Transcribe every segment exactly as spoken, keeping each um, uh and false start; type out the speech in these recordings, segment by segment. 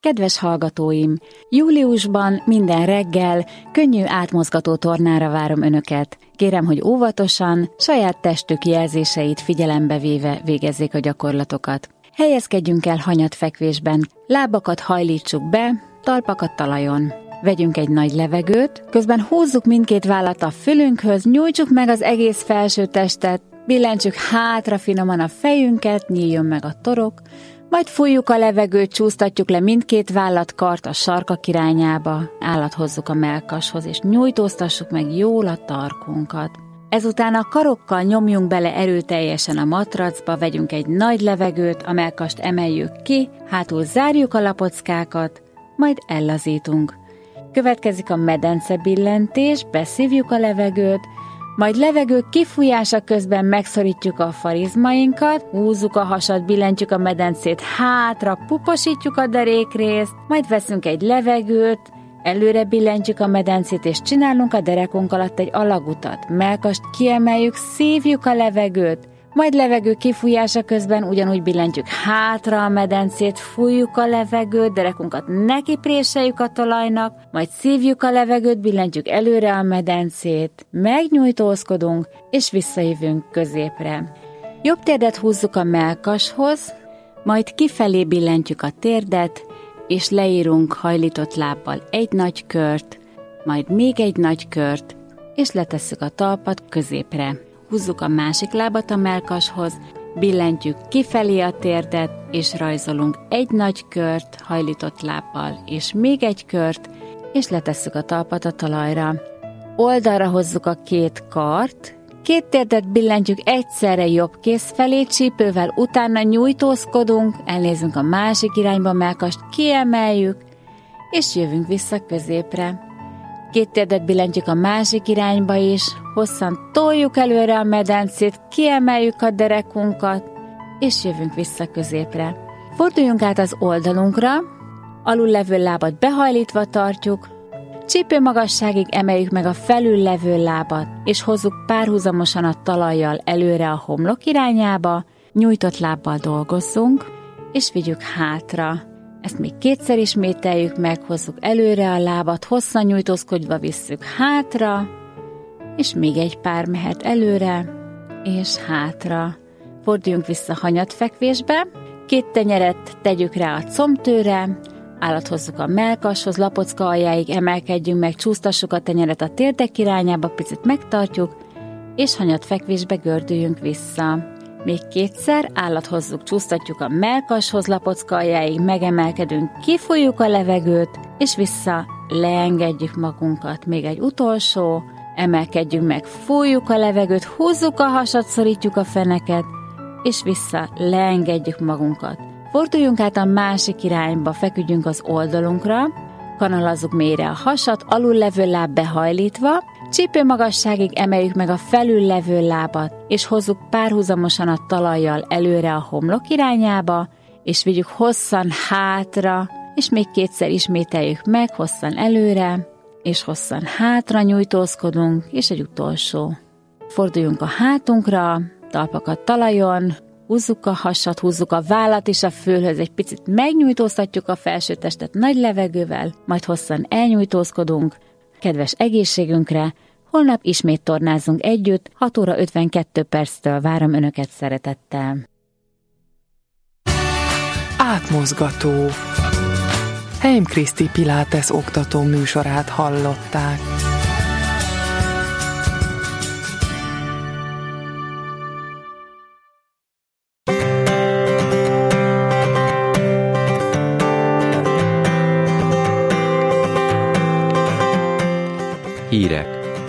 Kedves hallgatóim, júliusban minden reggel könnyű átmozgató tornára várom Önöket. Kérem, hogy óvatosan, saját testük jelzéseit figyelembe véve végezzék a gyakorlatokat. Helyezkedjünk el hanyatfekvésben, lábakat hajlítsuk be, talpakat talajon. Vegyünk egy nagy levegőt, közben húzzuk mindkét vállat a fülünkhöz, nyújtsuk meg az egész felső testet, billentsük hátra finoman a fejünket, nyíljon meg a torok, majd fújjuk a levegőt, csúsztatjuk le mindkét vállatkart a sarkak irányába, állat hozzuk a mellkashoz, és nyújtóztassuk meg jól a tarkunkat. Ezután a karokkal nyomjunk bele erőteljesen a matracba, vegyünk egy nagy levegőt, a mellkast emeljük ki, hátul zárjuk a lapockákat, majd ellazítunk. Következik a medencebillentés, beszívjuk a levegőt, majd levegő kifújása közben megszorítjuk a farizmainkat, húzzuk a hasat, billentjük a medencét hátra, puposítjuk a derékrészt, majd veszünk egy levegőt, előre billentjük a medencét, és csinálunk a derekunk alatt egy alagutat. Mellkast kiemeljük, szívjuk a levegőt, majd levegő kifújása közben ugyanúgy billentjük hátra a medencét, fújjuk a levegőt, derekunkat nekipréseljük a talajnak, majd szívjuk a levegőt, billentjük előre a medencét, megnyújtózkodunk, és visszajövünk középre. Jobb térdet húzzuk a mellkashoz, majd kifelé billentjük a térdet, és leírunk hajlított lábbal egy nagy kört, majd még egy nagy kört, és letesszük a talpat középre. Húzzuk a másik lábat a mellkashoz, billentjük kifelé a térdet, és rajzolunk egy nagy kört hajlított lábbal, és még egy kört, és letesszük a talpat a talajra. Oldalra hozzuk a két kart, két térdet billentjük egyszerre jobb kéz felé, csípővel utána nyújtózkodunk, elnézünk a másik irányba, mellkast kiemeljük, és jövünk vissza középre. Két térdet billentjük a másik irányba is, hosszan toljuk előre a medencét, kiemeljük a derekunkat, és jövünk vissza középre. Forduljunk át az oldalunkra, alul levő lábat behajlítva tartjuk, csípő magasságig emeljük meg a felül levő lábat, és hozzuk párhuzamosan a talajjal előre a homlok irányába, nyújtott lábbal dolgozzunk, és vigyük hátra. Ezt még kétszer ismételjük meg, hozzuk előre a lábat, hosszan nyújtózkodva visszük hátra, és még egy pár mehet előre, és hátra. Forduljunk vissza hanyatfekvésbe, két tenyeret tegyük rá a combtőre, állat hozzuk a mellkashoz, lapocka aljáig emelkedjünk meg, csúsztassuk a tenyeret a térdek irányába, picit megtartjuk, és hanyatfekvésbe gördüljünk vissza. Még kétszer, állat hozzuk, csúsztatjuk a mellkashoz, lapocka aljáig, megemelkedünk, kifújjuk a levegőt, és vissza leengedjük magunkat. Még egy utolsó, emelkedjünk meg, fújjuk a levegőt, húzzuk a hasat, szorítjuk a feneket, és vissza leengedjük magunkat. Forduljunk át a másik irányba, feküdjünk az oldalunkra, kanalazzuk mélyre a hasat, alul levő láb behajlítva, csípő magasságig emeljük meg a felül levő lábat, és hozzuk párhuzamosan a talajjal előre a homlok irányába, és vigyük hosszan hátra, és még kétszer ismételjük meg, hosszan előre, és hosszan hátra nyújtózkodunk, és egy utolsó. Forduljunk a hátunkra, talpakat talajon, húzzuk a hasat, húzzuk a vállat és a fülhöz, egy picit megnyújtóztatjuk a felső testet nagy levegővel, majd hosszan elnyújtózkodunk. Kedves egészségünkre, holnap ismét tornázunk együtt, hat óra ötvenkettő perctől várom Önöket szeretettel. Átmozgató. Heim Kriszti Pilates oktató műsorát hallották. Hírek.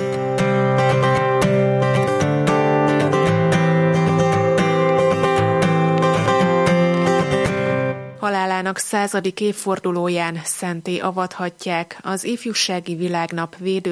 Halálának századik évfordulóján szentté avathatják az Ifjúsági Világnap védő